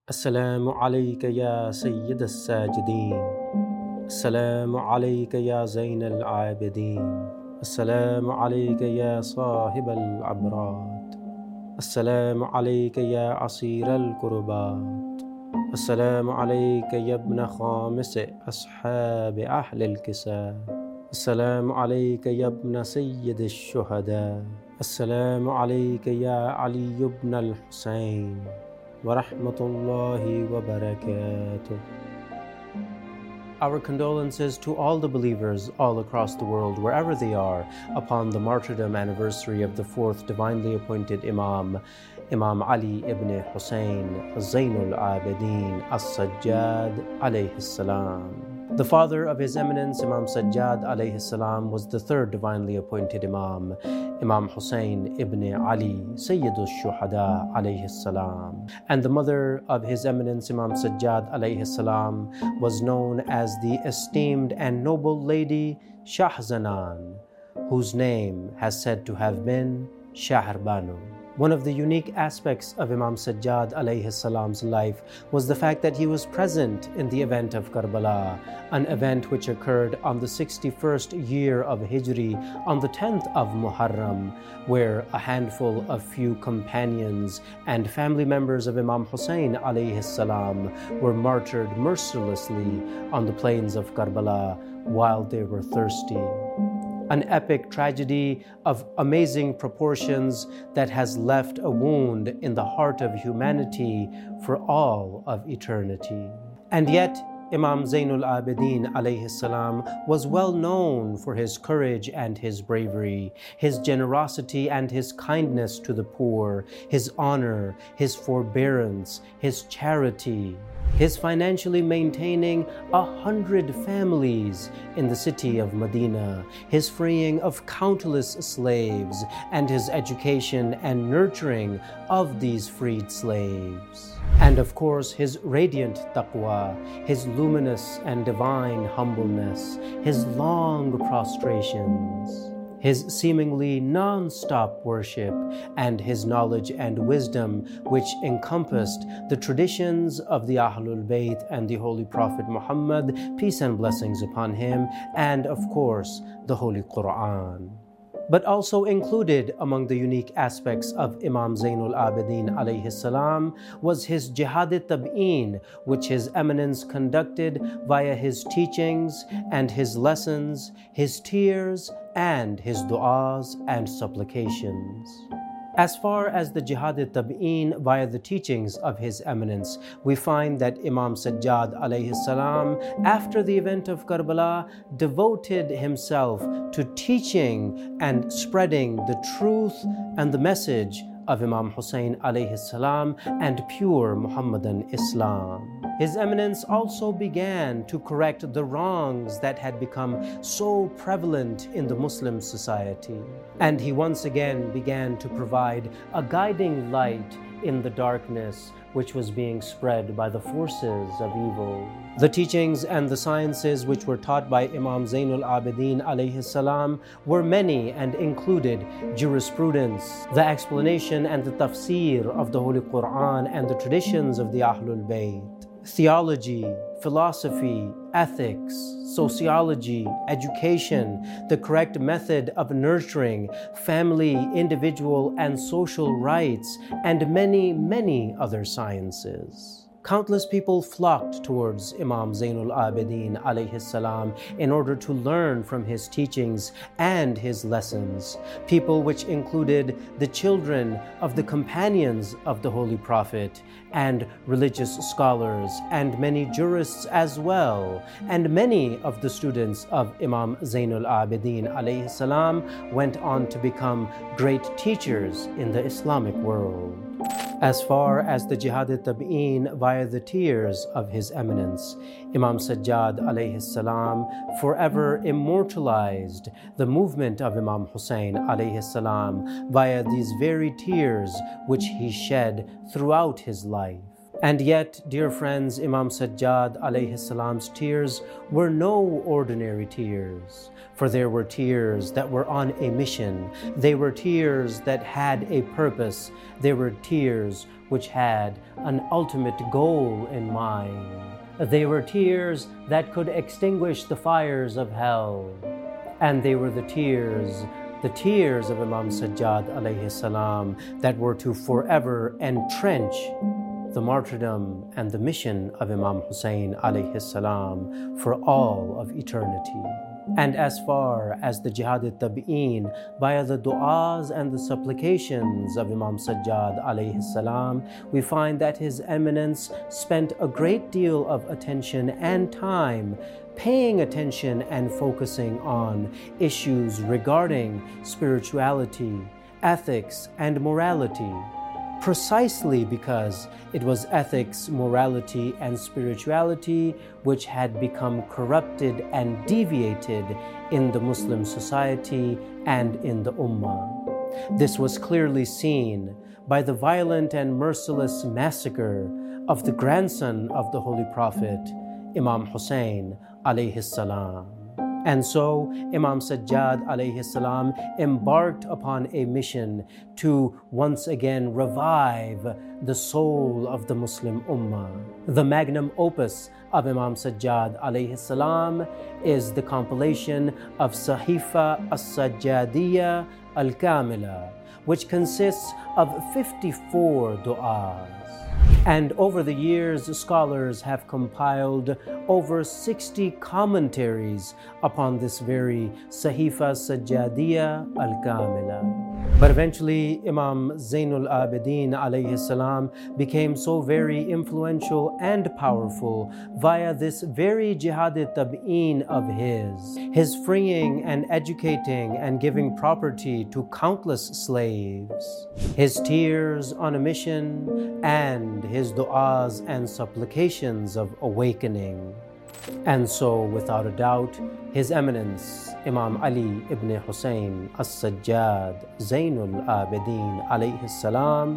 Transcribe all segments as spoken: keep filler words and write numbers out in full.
السلام عليك يا سيد الساجدين. السلام عليك يا زين العابدين. السلام عليك يا صاحب العبرات. السلام عليك يا عصير الكربات. السلام عليك يا ابن خامس أصحاب أهل الكساء. السلام عليك يا ابن سيد الشهداء. السلام عليك يا علي بن الحسين ورحمة الله وبركاته. Our condolences to all the believers all across the world, wherever they are, upon the martyrdom anniversary of the fourth divinely appointed Imam, Imam Ali ibn Hussein, Zainul Abidin As-Sajjad alayhi salam. The father of His Eminence, Imam Sajjad alayhi salam, was the third divinely appointed Imam, Imam Hussein ibn Ali, Sayyidul Shuhada alayhi salam. And the mother of His Eminence, Imam Sajjad alayhi salam, was known as the esteemed and noble lady Shahzanan, whose name has said to have been Shahrbanu. One of the unique aspects of Imam Sajjad alayhi salam's life was the fact that he was present in the event of Karbala, an event which occurred on the sixty-first year of Hijri, on the tenth of Muharram, where a handful of few companions and family members of Imam Hussein alayhi salam were martyred mercilessly on the plains of Karbala while they were thirsty. An epic tragedy of amazing proportions that has left a wound in the heart of humanity for all of eternity. And yet, Imam Zainul Abidin alayhi salam was well known for his courage and his bravery, his generosity and his kindness to the poor, his honor, his forbearance, his charity, his financially maintaining a hundred families in the city of Medina, his freeing of countless slaves, and his education and nurturing of these freed slaves. And of course, his radiant taqwa, his luminous and divine humbleness, his long prostrations, his seemingly non-stop worship, and his knowledge and wisdom, which encompassed the traditions of the Ahlul Bayt and the Holy Prophet Muhammad, peace and blessings upon him, and of course, the Holy Quran. But also included among the unique aspects of Imam Zainul Abidin alayhi salam was his Jihad-e-Tab'een, which His Eminence conducted via his teachings and his lessons, his tears, and his du'as and supplications. As far as the Jihad-e-Tab'een via the teachings of His Eminence, we find that Imam Sajjad alayhi salam, after the event of Karbala, devoted himself to teaching and spreading the truth and the message of Imam Hussein alayhi salam and pure Muhammadan Islam. His Eminence also began to correct the wrongs that had become so prevalent in the Muslim society. And he once again began to provide a guiding light in the darkness which was being spread by the forces of evil. The teachings and the sciences which were taught by Imam Zainul Abidin alayhi salam were many and included jurisprudence, the explanation and the tafsir of the Holy Quran and the traditions of the Ahlul Bayt, theology, philosophy, ethics, sociology, education, the correct method of nurturing family, individual, and social rights, and many, many other sciences. Countless people flocked towards Imam Zainul Abidin alayhi salam in order to learn from his teachings and his lessons. People which included the children of the companions of the Holy Prophet and religious scholars and many jurists as well. And many of the students of Imam Zainul Abidin alayhi salam went on to become great teachers in the Islamic world. As far as the Jihad-e-Tab'een via the tears of His Eminence, Imam Sajjad alayhi salam forever immortalized the movement of Imam Hussein alayhi salam via these very tears which he shed throughout his life. And yet, dear friends, Imam Sajjad alayhi salam's tears were no ordinary tears, for there were tears that were on a mission. They were tears that had a purpose. They were tears which had an ultimate goal in mind. They were tears that could extinguish the fires of hell. And they were the tears, the tears of Imam Sajjad alayhi salam that were to forever entrench the martyrdom and the mission of Imam Hussein alayhi salam for all of eternity. And as far as the Jihad al-Tabi'een, via the du'as and the supplications of Imam Sajjad alayhi salam, we find that His Eminence spent a great deal of attention and time paying attention and focusing on issues regarding spirituality, ethics, and morality, precisely because it was ethics, morality, and spirituality which had become corrupted and deviated in the Muslim society and in the Ummah. This was clearly seen by the violent and merciless massacre of the grandson of the Holy Prophet, Imam Hussein alayhi salam. And so Imam Sajjad alayhi salam embarked upon a mission to once again revive the soul of the Muslim Ummah. The magnum opus of Imam Sajjad alayhi salam is the compilation of Sahifa as-Sajjadiyya al-Kamila, which consists of fifty-four du'as. And over the years, scholars have compiled over sixty commentaries upon this very Sahifa Sajjadiyya al-Kamila. But eventually, Imam Zainul Abidin alayhi salam became so very influential and powerful via this very Jihad al-Tabi'een of his, his freeing and educating and giving property to countless slaves, his tears on a mission, and his du'as and supplications of awakening. And so, without a doubt, His Eminence, Imam Ali ibn Hussein as-Sajjad Zainul Abidin alayhi salam,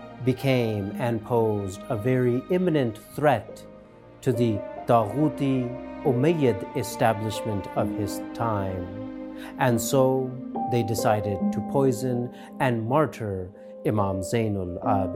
became and posed a very imminent threat to the Taghuti Umayyad establishment of his time. And so they decided to poison and martyr Imam Zainul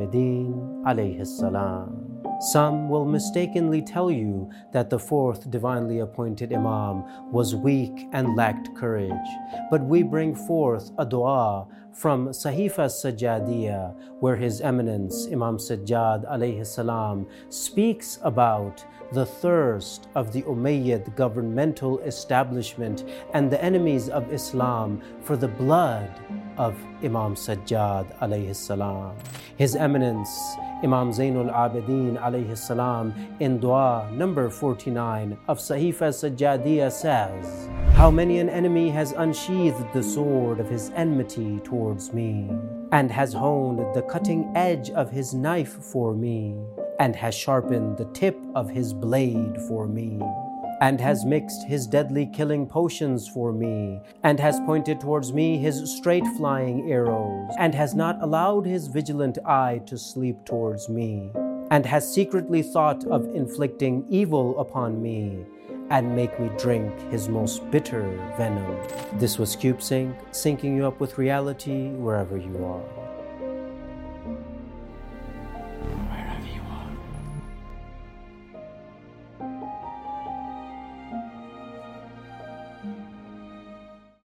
Abidin alayhi salam. Some will mistakenly tell you that the fourth divinely appointed Imam was weak and lacked courage. But we bring forth a dua from Sahifa Sajjadiyya, where His Eminence Imam Sajjad alayhi salam speaks about the thirst of the Umayyad governmental establishment and the enemies of Islam for the blood of Imam Sajjad alayhi salam. His Eminence Imam Zainul Abidin alayhi salam in dua number forty-nine of Sahifa Sajjadiyya says, "How many an enemy has unsheathed the sword of his enmity towards me, and has honed the cutting edge of his knife for me, and has sharpened the tip of his blade for me, and has mixed his deadly killing potions for me, and has pointed towards me his straight flying arrows, and has not allowed his vigilant eye to sleep towards me, and has secretly thought of inflicting evil upon me, and make me drink his most bitter venom." This was CubeSync, syncing you up with reality wherever you are.